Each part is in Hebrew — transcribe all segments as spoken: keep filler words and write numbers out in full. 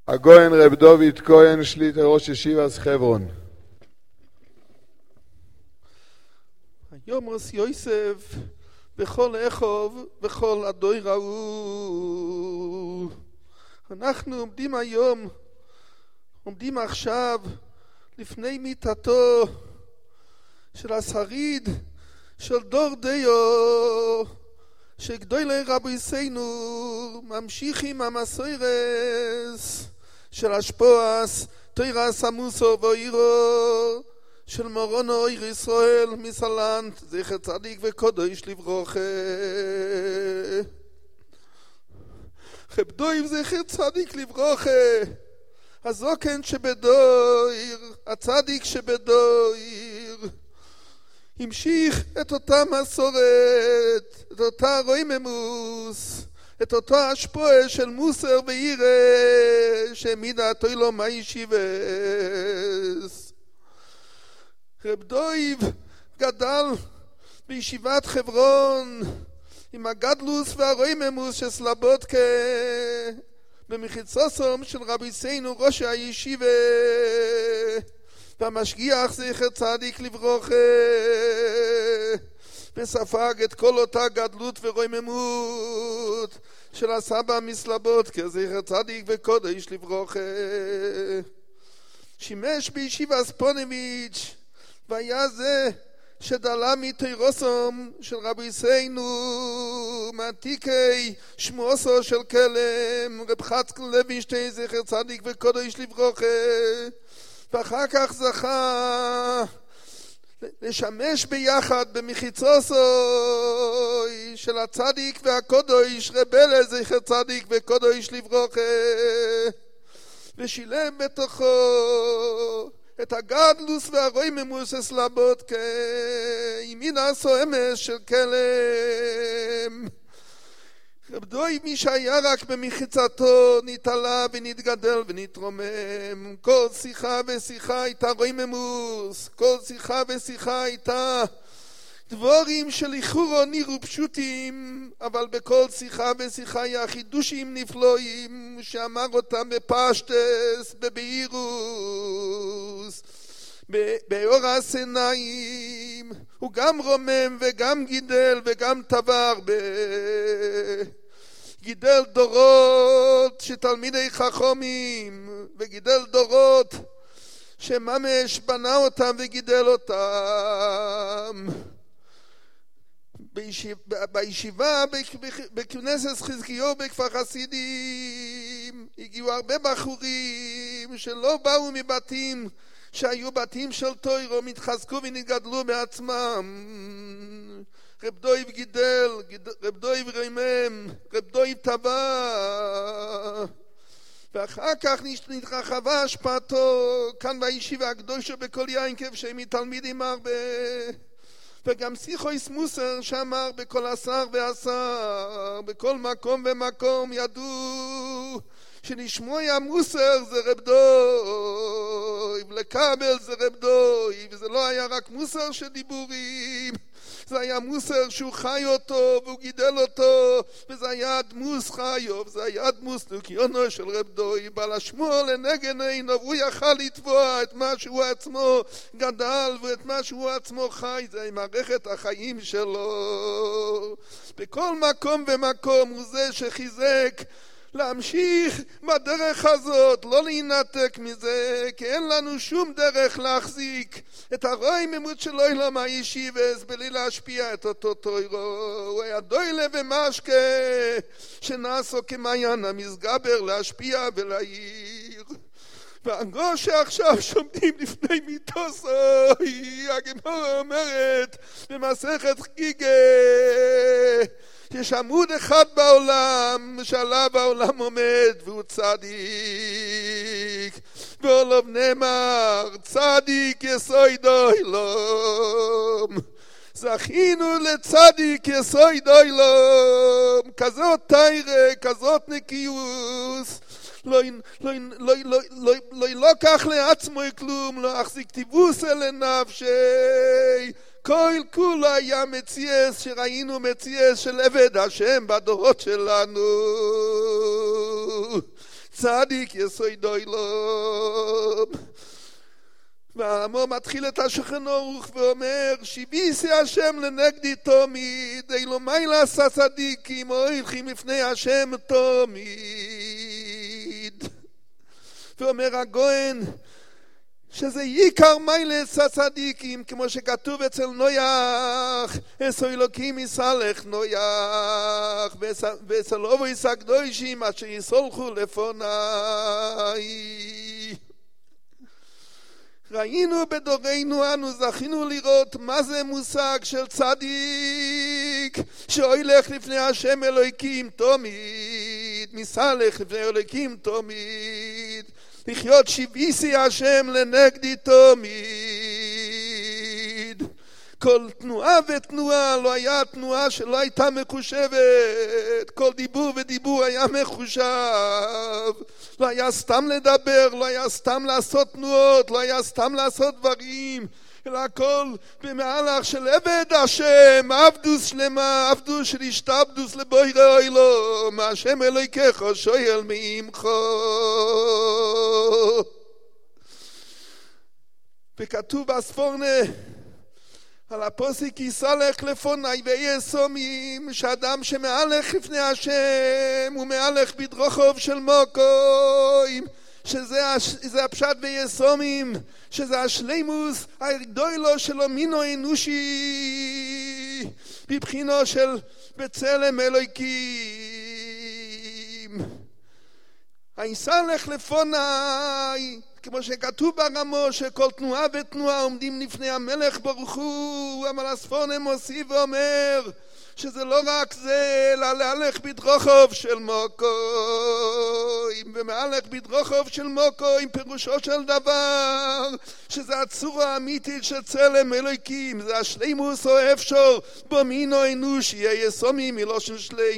הגויין רב דוד כהן שליטה ראש ישיבת חברון. היום ראש יוסף בכל אחוב בכל אדוי ראו. אנחנו עומדים היום, עומדים עכשיו לפני מיתתו של השריד של דור דיו, שגדולי רבוינו ממשיכים המסוירס של השפועס תוירס עמוסו ואירו של מורונו אויר ישראל מסלנט, זכר צדיק וקודש לברוכה. חבדויב זכר צדיק לברוכה, הזוקן שבדויר, הצדיק שבדויר, המשיך את אותה מסורת, את אותה רויממוס, את אותו השפועה של מוסר וירא שהעמידה התוילו מהישיבס. רב דויב גדל בישיבת חברון עם הגדלוס והרויממוס של סלבודקה במחיצוסום של רבי סיינו ראש הישיבה והמשגיח זכר צדיק לברוכה, וספג את כל אותה גדלות ורויממות של הסבא מסלבודקה זכר צדיק וקודש לברוכה. שימש בישיבה ספונביץ' והיה זה שדלה מתירוסום של רבי סיינו מעתיקי שמואסו של כלם רב חצקל לוינשטיין זכר צדיק וקודש לברוכה, ואחר כך זכה לשמש ביחד במחיצוסו של הצדיק והקודש רבלה זכר צדיק וקודש לברוכה, ושילם בתוכו את הגדלוס והרויממוס הסלבודקה ימין עשו אמס של כלם. רב דויב מי שהיה רק במחיצתו נתעלה ונתגדל ונתרומם. כל שיחה ושיחה הייתה רויממוס, כל שיחה ושיחה הייתה דבורים של איחורו נראו פשוטים, אבל בכל שיחה ושיחה היה חידושים נפלואים שאמר אותם בפשטס, בבהירוס, באור הסנאים. הוא גם רומם וגם גידל וגם טבר, גידל דורות שתלמידי חכמים, וגידל דורות שממש בנה אותם וגידל אותם. בישיבה, בישיבה בכנסת חזקיהו בכפר חסידים הגיעו הרבה בחורים שלא באו מבתים שהיו בתים של תוירו, מתחזקו ונתגדלו בעצמם. רב דויב גידל, רב דויב רימם, רב דויב טבע, ואחר כך נתרחבה השפעתו כאן בישיבה הקדושה בכל יינקב שהם מתלמידים הרבה, וגם שיחויס מוסר שאמר בכל עשר ועשר, בכל מקום ומקום ידעו שנשמוע מוסר זה רב דויב, לקבל זה רב דויב, וזה לא היה רק מוסר של דיבורים, זה היה מוסר שהוא חי אותו והוא גידל אותו, וזה היה דמוס חיו, וזה היה דמוס לוקיונו של רב דויב, על השמוע לנגן עינו, והוא יכל לתבוע את מה שהוא עצמו גדל ואת מה שהוא עצמו חי, זה מערכת החיים שלו. בכל מקום ומקום הוא זה שחיזק להמשיך בדרך הזאת, לא להינתק מזה, כי אין לנו שום דרך להחזיק את הרויממות של עולם הישיבס בלי להשפיע את אותו תוירו. הוא היה דוילה ומשקה שנעשו כמעיין המסגבר להשפיע ולהעיר. והגו שעכשיו שומדים לפני מיתוסו, הגמרא אומרת במסכת חגיגה יש עמוד אחד בעולם שעליו העולם עומד והוא צדיק, ועליו נאמר צדיק יסוד עולם. זכינו לצדיק יסוד עולם, כזאת תירא, כזאת נקיוס, לא לא לא לא לא לקח לעצמו כלום, לא החזיק טיבוס אל נפשי. כל כולו היה מציאס, שראינו מציאס של עבד השם בדורות שלנו. צדיק יסוד עולם. והאמור מתחיל את השולחן ערוך ואומר, שיביסי השם לנגדי תמיד, אילו מיילס הצדיקים הולכים לפני השם תמיד. ואומר הגויין, שזה עיקר מיילס הצדיקים, כמו שכתוב אצל נויח, אסו אלוקים יסלח נויח, ואצל אובויס הקדושים אשר יסולחו לפוני. ראינו בדורנו אנו, זכינו לראות מה זה מושג של צדיק שהולך לפני השם אלוקים תמיד, מסלח לפני אלוקים תמיד, לחיות שיביסי השם לנגדי תמיד. כל תנועה ותנועה לא היה תנועה שלא הייתה מחושבת, כל דיבור ודיבור היה מחושב, לא היה סתם לדבר, לא היה סתם לעשות תנועות, לא היה סתם לעשות דברים, אלא הכל במהלך של עבד השם, עבדוס שלמה, עבדוס של השתעבדוס לבורא עולם, השם אלוהיך שואל מעמך. וכתוב בספורנה על הפוסק יסלח לפוני ויסומים, שאדם שמהלך לפני השם הוא מהלך בדרוכיו של מוקוים, שזה הפשט ויסומים, שזה השלימוס הגדולה שלו מינו אנושי בבחינו של בצלם אלוהיקים. היסלח לפוני, כמו שכתוב ברמו שכל תנועה ותנועה עומדים לפני המלך ברוך הוא, אבל הספורנה מוסיף ואומר שזה לא רק זה, אלא להלך בדרוכיו של מוקוים, ומהלך בדרוכיו של מוקוים פירושו של דבר שזה הצורה האמיתית של צלם אלוהיקים, זה השלימוס או אפשר במינו אנושי, יסומי מלושן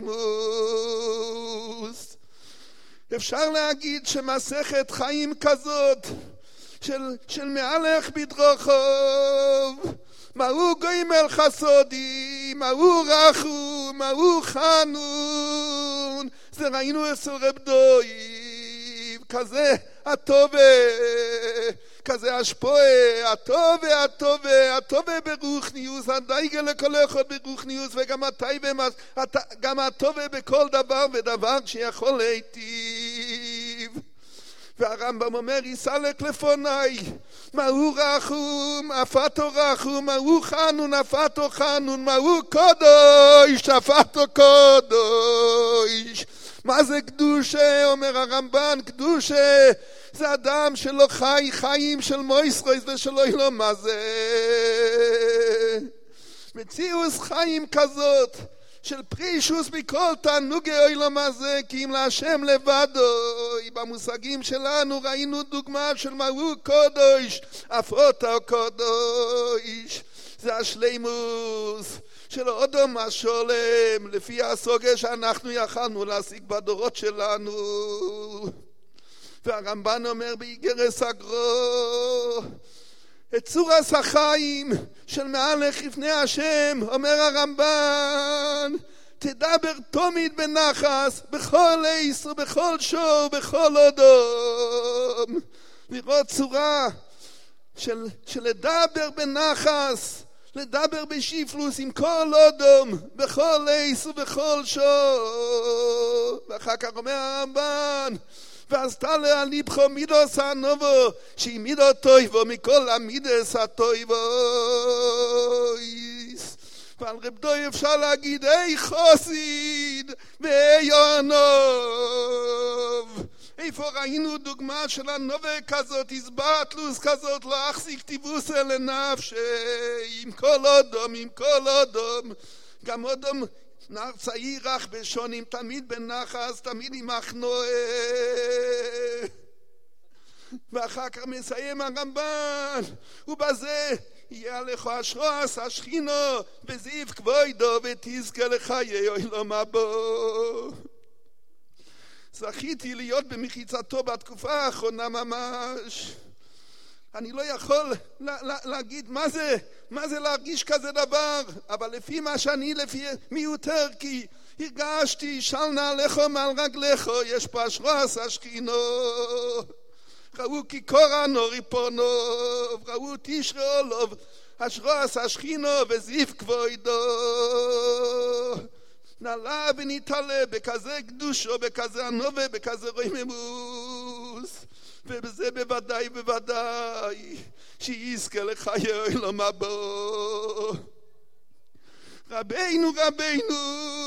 שלימוס. אפשר להגיד שמסכת חיים כזאת של, של מהלך בדרוכיו, מהו גוימל חסודי, מהו רחום, מהו חנון, זה ראינו אצל רב דויב, כזה הטובה, כזה השפועה, הטובה, הטובה, הטובה ברוחניוס, הדייגה לכל אחד ברוחניוס, וגם הטייבה, גם הטובה בכל דבר ודבר שיכול להיטיב. והרמב"ם אומר, יסלח לפוני, מהו רחום, אפתו רחום, מהו חנון, אפתו חנון, מהו קודש, אפתו קודש. מה זה קדושה? אומר הרמב"ן, קדושה זה אדם שלא חי חיים של מויסרויס ושלא ילו מה זה. מציאוס חיים כזאת של פרישוס מכל תענוגי עולם הזה, כי אם להשם לבדו. במושגים שלנו ראינו דוגמה של מהו קודש, אף אותו קודש, זה השלימוס של אודום השולם, לפי הסוגה שאנחנו יכלנו להשיג בדורות שלנו. והרמב"ן אומר באיגרס הגרו, את צורס החיים של מהלך לפני השם, אומר הרמב"ן, תדבר תמיד בנחס, בכל עיס ובכל שור, בכל אודום. לראות צורה של, של לדבר בנחס, לדבר בשיפלוס עם כל אודום, בכל עיס ובכל שור. ואחר כך אומר הרמב"ן, ואז תעלה על ליבך מידוס הנובו, שהיא מידו טויבו מכל המידס הטויבו. ועל רב דוי אפשר להגיד, היי חוסיד והי ענוב. איפה ראינו דוגמה של הנובה כזאת, הסבטלוס כזאת, לא אחזיק טיבוסה לנפשי, עם כל אודום, עם כל אודום, גם אודום נער צעיר רך בשונים, תמיד בנחס, תמיד עם מחנועה. ואחר כך מסיים הרמב"ן, ובזה יהיה לך אשרוס השכינו בזיו כבודו ותזכה לחיי עולם הבא. זכיתי להיות במחיצתו בתקופה האחרונה ממש. אני לא יכול לה, לה, להגיד מה זה, מה זה להרגיש כזה דבר, אבל לפי מה שאני, לפי מי יותר, כי הרגשתי של נעליך מעל רגליך, יש פה אשרוס השכינו. ראו כי קורא נורי פונוב, ראו תשרה עולוב, אשרוס השכינו וזיף כבודו. נעלה ונתעלה בכזה קדושו, בכזה ענווה, בכזה רוממות. ובזה בוודאי בוודאי שיזכה לחיי עולם הבא. רבינו רבינו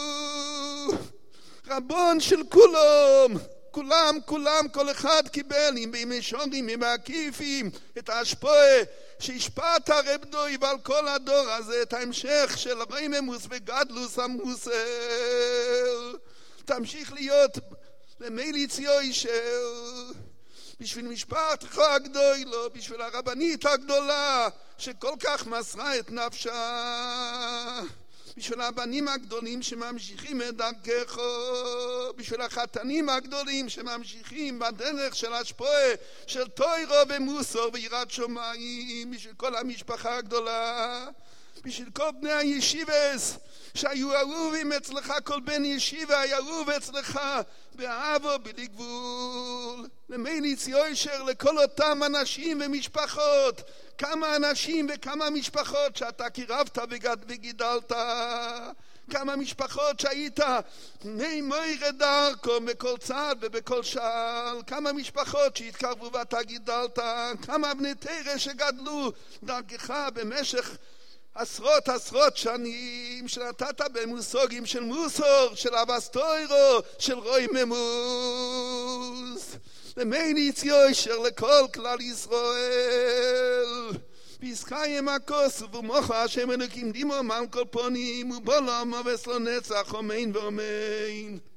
רבון של כולם, כולם כולם כל אחד קיבל עם במישורים עם העקיפים את ההשפעה שהשפעת הרב דוי ועל כל הדור הזה את ההמשך של רוממות וגדלוס המוסר. תמשיך להיות למליץ יושר בשביל משפחתך הגדולה, בשביל הרבנית הגדולה שכל כך מסרה את נפשה, בשביל הבנים הגדולים שממשיכים את דרכך, בשביל החתנים הגדולים שממשיכים בדרך של השפעה של תורה ומוסר ויראת שמיים, בשביל כל המשפחה הגדולה, בשביל כל בני הישיבס שהיו אהובים אצלך, כל בן ישיבה היה אהוב אצלך באהבה בלי גבול. למליץ יושר לכל אותם אנשים ומשפחות, כמה אנשים וכמה משפחות שאתה קירבת וגידלת, כמה משפחות שהיית מוירה דרכו בכל צד ובכל שעל, כמה משפחות שהתקרבו ואתה גידלת, כמה בני תרא שגדלו דרכך במשך עשרות עשרות שנים שנתת במושגים של מוסר, של אבסטוירו, של רוממות. למליץ יושר לכל כלל ישראל. ויזכיים הכוס ומוחו השם אלוקים דימו מעל כל פונים ובעולם ובס לנצח אמן ואמן.